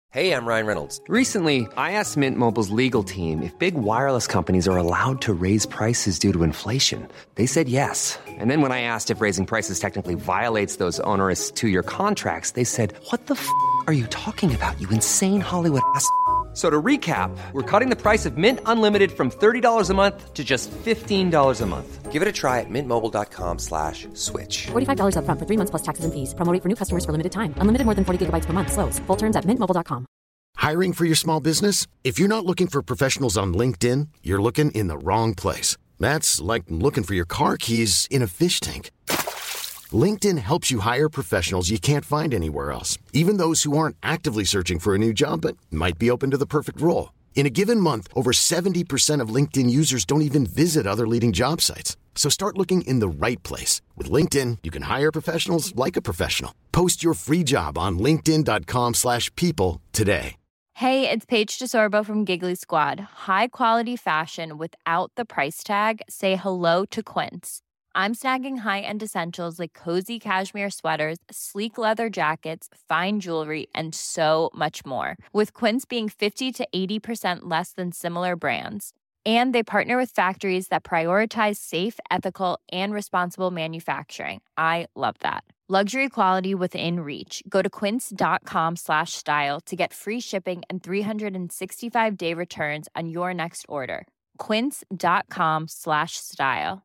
Hey, I'm Ryan Reynolds. Recently, I asked Mint Mobile's legal team if big wireless companies are allowed to raise prices due to inflation. They said yes. And then when I asked if raising prices technically violates those onerous two-year contracts, they said, "What the f*** are you talking about, you insane Hollywood ass?" So to recap, we're cutting the price of Mint Unlimited from $30 a month to just $15 a month. Give it a try at mintmobile.com/switch. $45 up front for 3 months plus taxes and fees. Promo rate for new customers for limited time. Unlimited more than 40 gigabytes per month. Slows full terms at mintmobile.com. Hiring for your small business? If you're not looking for professionals on LinkedIn, you're looking in the wrong place. That's like looking for your car keys in a fish tank. LinkedIn helps you hire professionals you can't find anywhere else, even those who aren't actively searching for a new job but might be open to the perfect role. In a given month, over 70% of LinkedIn users don't even visit other leading job sites. So start looking in the right place. With LinkedIn, you can hire professionals like a professional. Post your free job on linkedin.com/people today. Hey, it's Paige DeSorbo from Giggly Squad. High quality fashion without the price tag. Say hello to Quince. I'm snagging high-end essentials like cozy cashmere sweaters, sleek leather jackets, fine jewelry, and so much more. With Quince being 50 to 80% less than similar brands. And they partner with factories that prioritize safe, ethical, and responsible manufacturing. I love that. Luxury quality within reach. Go to quince.com/style to get free shipping and 365-day returns on your next order. Quince.com/style.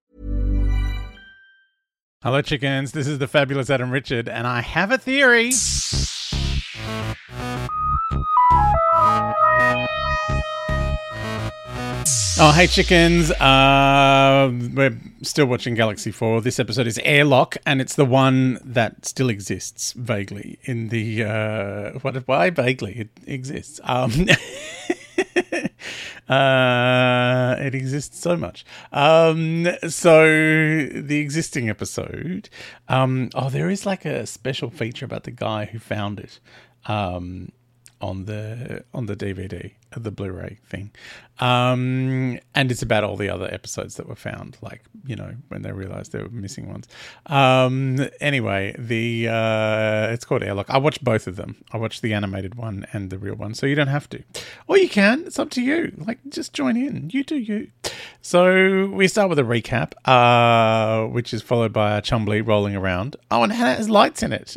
Hello, chickens. This is the fabulous Adam Richard, and I have a theory. Oh, hey, chickens. We're still watching Galaxy 4. This episode is Airlock, and it's the one that still exists vaguely in the... why vaguely? It exists. It exists so much. So the existing episode, there is like a special feature about the guy who found it, on the DVD, the Blu-ray thing. And it's about all the other episodes that were found, like, you know, when they realized there were missing ones. Anyway, it's called Airlock. I watched both of them. I watched the animated one and the real one, so you don't have to. Or you can. It's up to you. Like, just join in. You do you. So we start with a recap, which is followed by a Chumbly rolling around. Oh, and it has lights in it,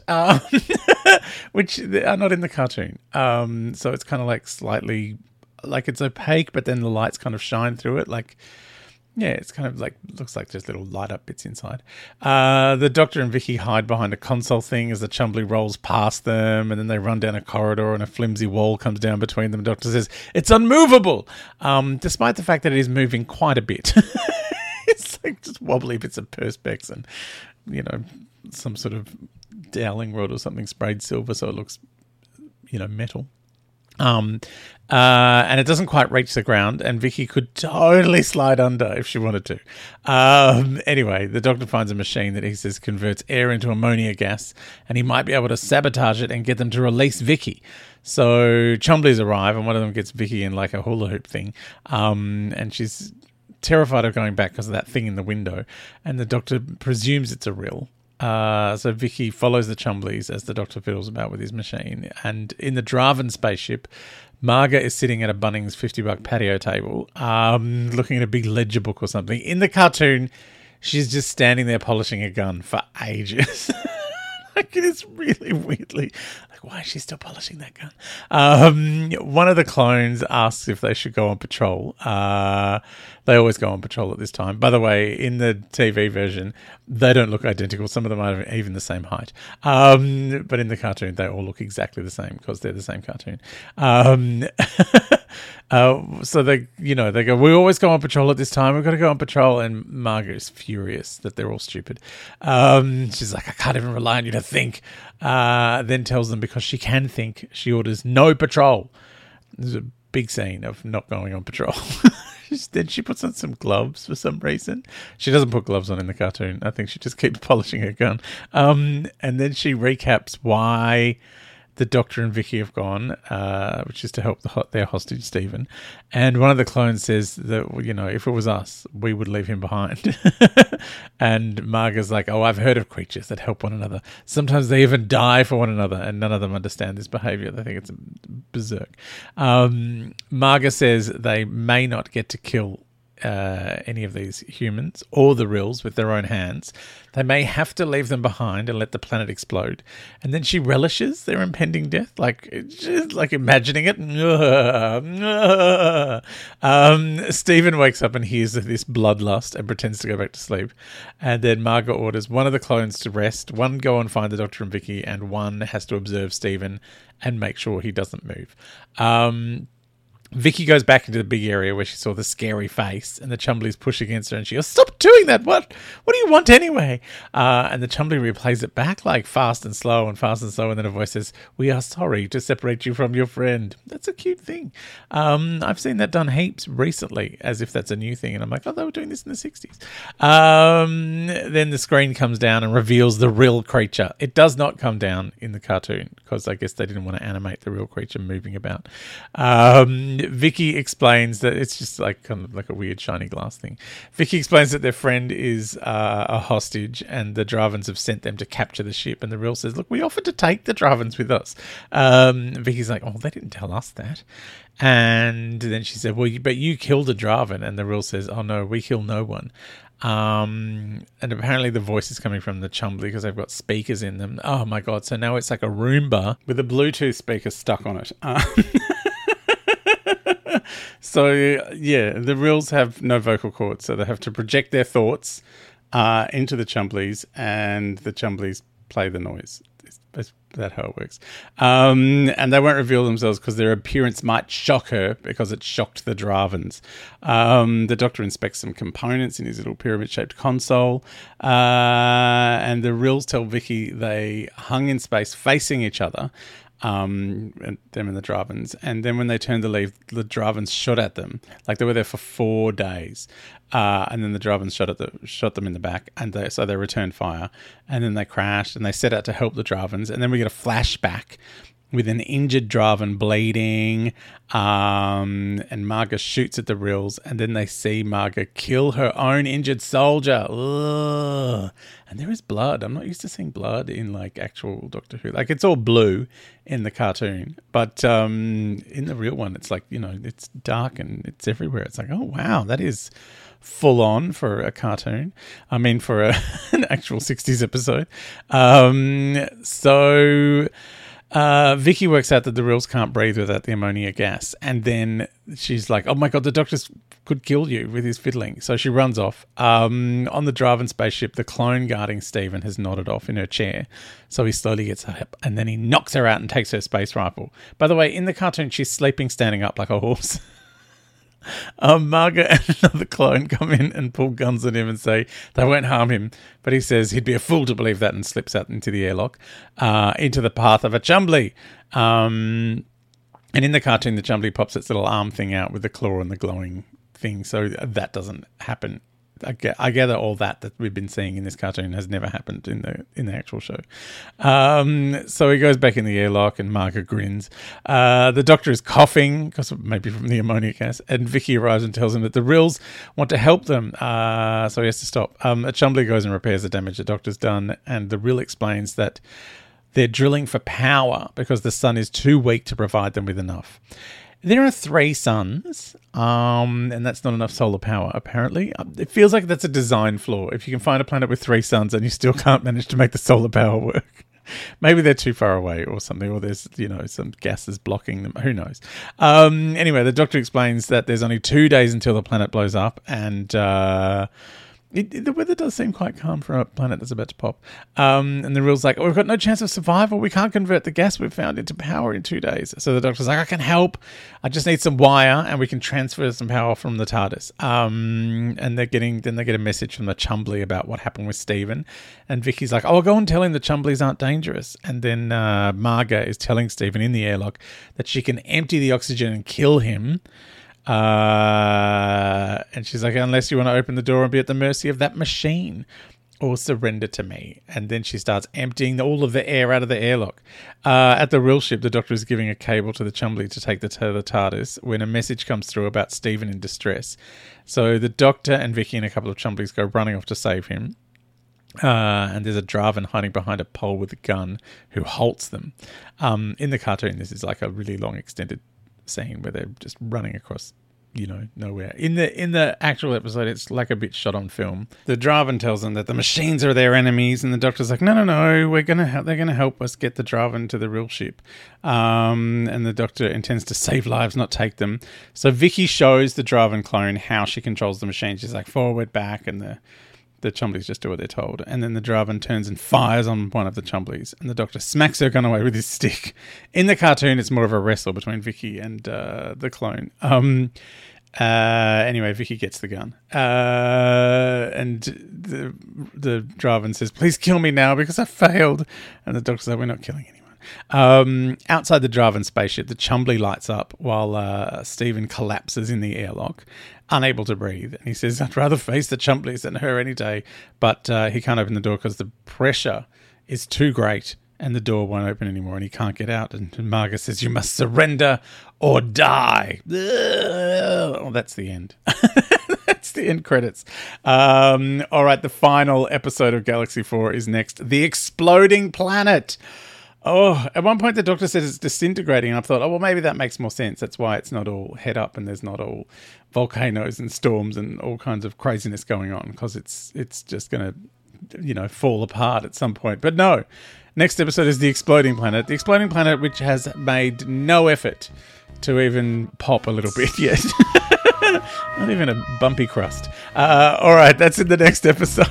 which are not in the cartoon. So it's kind of like slightly... like it's opaque, but then the lights kind of shine through it. Like, yeah, it's kind of like, looks like just little light up bits inside. The Doctor and Vicky hide behind a console thing as the Chumbly rolls past them, and then they run down a corridor and a flimsy wall comes down between them. The Doctor says, "It's unmovable," despite the fact that it is moving quite a bit. It's like just wobbly bits of perspex and, you know, some sort of dowling rod or something sprayed silver so it looks, you know, metal. And it doesn't quite reach the ground, and Vicky could totally slide under if she wanted to. Anyway, the Doctor finds a machine that he says converts air into ammonia gas, and he might be able to sabotage it and get them to release Vicky. So Chumblies arrive, and one of them gets Vicky in like a hula hoop thing, and she's terrified of going back because of that thing in the window, and the Doctor presumes it's a rill. So Vicky follows the Chumblies as the Doctor fiddles about with his machine. And in the Draven spaceship, Marga is sitting at a Bunnings $50 patio table, looking at a big ledger book or something. In the cartoon, she's just standing there polishing a gun for ages. Like, it is really weirdly... like, why is she still polishing that gun? One of the clones asks if they should go on patrol. They always go on patrol at this time. By the way, in the TV version, they don't look identical. Some of them are even the same height. But in the cartoon, they all look exactly the same because they're the same cartoon. So they go, we always go on patrol at this time. We've got to go on patrol. And Margaret is furious that they're all stupid. She's like, I can't even rely on you to think. Then tells them because she can think, she orders no patrol. There's a big scene of not going on patrol. Then she puts on some gloves for some reason. She doesn't put gloves on in the cartoon. I think she just keeps polishing her gun. And then she recaps why the Doctor and Vicky have gone, which is to help their hostage, Stephen. And one of the clones says that, you know, if it was us, we would leave him behind. And Marga's like, oh, I've heard of creatures that help one another. Sometimes they even die for one another, and none of them understand this behavior. They think it's berserk. Marga says they may not get to kill any of these humans or the Rills with their own hands. They may have to leave them behind and let the planet explode. And then she relishes their impending death, like imagining it. Stephen wakes up and hears this bloodlust and pretends to go back to sleep. And then Marga orders one of the clones to rest, one go and find the Doctor and Vicky, and one has to observe Stephen and make sure he doesn't move. Vicky goes back into the big area where she saw the scary face, and the Chumblies push against her, and she goes, "Stop doing that! What do you want anyway?" And the Chumbly replays it back like fast and slow, and then a voice says, "We are sorry to separate you from your friend." That's a cute thing. I've seen that done heaps recently, as if that's a new thing, and I'm like, oh, they were doing this in the 60s. Then the screen comes down and reveals the real creature. It does not come down in the cartoon, because I guess they didn't want to animate the real creature moving about. Vicky explains that it's just like kind of like a weird shiny glass thing. Vicky explains that their friend is a hostage, and the Dravens have sent them to capture the ship. And the Rill says, "Look, we offered to take the Dravens with us." Vicky's like, "Oh, they didn't tell us that." And then she said, "Well, but you killed a Draven." And the Rill says, "Oh no, we kill no one." And apparently the voice is coming from the Chumbly because they've got speakers in them. Oh my god! So now it's like a Roomba with a Bluetooth speaker stuck on it. So, yeah, the Rills have no vocal cords, so they have to project their thoughts into the Chumblies, and the Chumblies play the noise. Is that how it works? And they won't reveal themselves because their appearance might shock her, because it shocked the Dravens. The Doctor inspects some components in his little pyramid-shaped console, and the Rills tell Vicky they hung in space facing each other, and them and the Dravens, and then when they turned to leave, the Dravens shot at them. Like, they were there for 4 days, and then the Dravens shot them in the back, and so they returned fire, and then they crashed, and they set out to help the Dravens, and then we get a flashback with an injured Draven bleeding, and Marga shoots at the Rills, and then they see Marga kill her own injured soldier. Ugh. And there is blood. I'm not used to seeing blood in like actual Doctor Who. Like, it's all blue in the cartoon, but in the real one, it's like, you know, it's dark and it's everywhere. It's like, oh wow, that is full on for a cartoon. I mean, for an actual 60s episode. Vicky works out that the Rills can't breathe without the ammonia gas, and then she's like, oh my god, the Doctor could kill you with his fiddling. So she runs off. On the Draven spaceship, the clone guarding Stephen has nodded off in her chair, so he slowly gets up, and then he knocks her out and takes her space rifle. By the way, in the cartoon, she's sleeping standing up like a horse. Marga and another clone come in and pull guns at him and say they won't harm him, but he says he'd be a fool to believe that, and slips out into the airlock, into the path of a Chumbly. And in the cartoon, the Chumbly pops its little arm thing out with the claw and the glowing thing, so that doesn't happen. I gather all that we've been seeing in this cartoon has never happened in the actual show. So he goes back in the airlock, and Marga grins. The Doctor is coughing, because maybe from the ammonia gas, and Vicky arrives and tells him that the Rills want to help them, so he has to stop. A Chumbly goes and repairs the damage the Doctor's done, and the Rill explains that they're drilling for power because the sun is too weak to provide them with enough. There are 3 suns, and that's not enough solar power, apparently. It feels like that's a design flaw. If you can find a planet with 3 suns and you still can't manage to make the solar power work. Maybe they're too far away or something, or there's, you know, some gases blocking them. Who knows? Anyway, the Doctor explains that there's only 2 days until the planet blows up, and the weather does seem quite calm for a planet that's about to pop. And the Rill's like, oh, we've got no chance of survival. We can't convert the gas we've found into power in 2 days. So the Doctor's like, I can help. I just need some wire, and we can transfer some power from the TARDIS. And they get a message from the Chumbly about what happened with Stephen. And Vicky's like, oh, I'll go and tell him the Chumblies aren't dangerous. And then Marga is telling Stephen in the airlock that she can empty the oxygen and kill him. And she's like, unless you want to open the door and be at the mercy of that machine. or surrender to me. And then she starts emptying all of the air out of the airlock. At the real ship, the Doctor is giving a cable to the Chumbly to take the TARDIS when a message comes through about Stephen in distress. So the Doctor and Vicky and a couple of Chumblies go running off to save him. And there's a Draven hiding behind a pole with a gun who halts them. In the cartoon, this is like a really long extended scene where they're just running across nowhere. In the actual episode, it's like a bit shot on film. The Draven tells them that the machines are their enemies, and the Doctor's like, no, they're gonna help us get the Draven to the real ship. And the Doctor intends to save lives, not take them. So Vicky shows the Draven clone how she controls the machine. She's like forward, back, and the Chumblies just do what they're told. And then the Draven turns and fires on one of the Chumblies, and the Doctor smacks her gun away with his stick. In the cartoon, it's more of a wrestle between Vicky and the clone. Anyway, Vicky gets the gun. And the Draven says, please kill me now because I failed. And the Doctor's like, we're not killing anyone. Outside the Draven spaceship, the Chumbly lights up while Stephen collapses in the airlock, unable to breathe. And he says, I'd rather face the Chumblies than her any day. But he can't open the door because the pressure is too great and the door won't open anymore and he can't get out. And Marga says, you must surrender or die. Oh, that's the end. That's the end credits. All right, the final episode of Galaxy 4 is next. The Exploding Planet. Oh, at one point the Doctor said it's disintegrating, and I thought, oh, well, maybe that makes more sense. That's why it's not all head up and there's not all volcanoes and storms and all kinds of craziness going on, because it's just going to, fall apart at some point. But no, next episode is The Exploding Planet. The Exploding Planet, which has made no effort to even pop a little bit yet. Not even a bumpy crust. All right, that's in the next episode.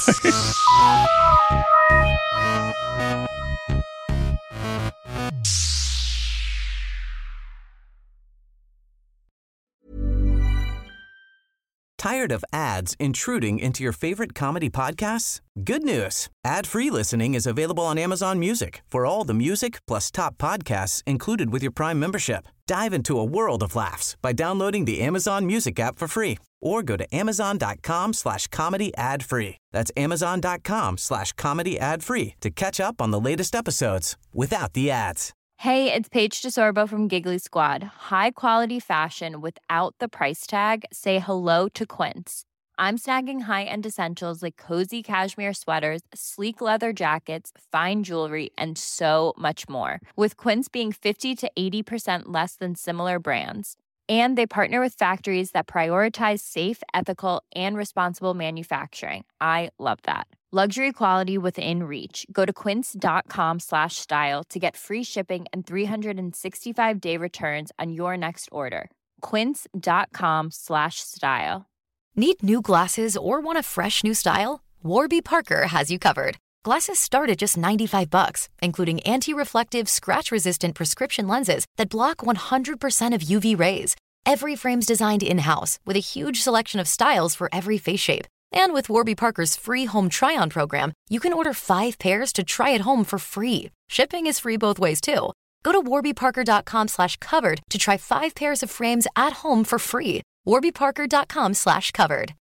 Tired of ads intruding into your favorite comedy podcasts? Good news. Ad-free listening is available on Amazon Music for all the music plus top podcasts included with your Prime membership. Dive into a world of laughs by downloading the Amazon Music app for free or go to amazon.com/comedy ad-free. That's amazon.com/comedy ad-free to catch up on the latest episodes without the ads. Hey, it's Paige DeSorbo from Giggly Squad. High quality fashion without the price tag. Say hello to Quince. I'm snagging high-end essentials like cozy cashmere sweaters, sleek leather jackets, fine jewelry, and so much more. With Quince being 50 to 80% less than similar brands. And they partner with factories that prioritize safe, ethical, and responsible manufacturing. I love that. Luxury quality within reach. Go to quince.com/style to get free shipping and 365-day returns on your next order. Quince.com/style. Need new glasses or want a fresh new style? Warby Parker has you covered. Glasses start at just $95, including anti-reflective, scratch-resistant prescription lenses that block 100% of UV rays. Every frame's designed in-house with a huge selection of styles for every face shape. And with Warby Parker's free home try-on program, you can order 5 pairs to try at home for free. Shipping is free both ways, too. Go to warbyparker.com/covered to try 5 pairs of frames at home for free. warbyparker.com/covered.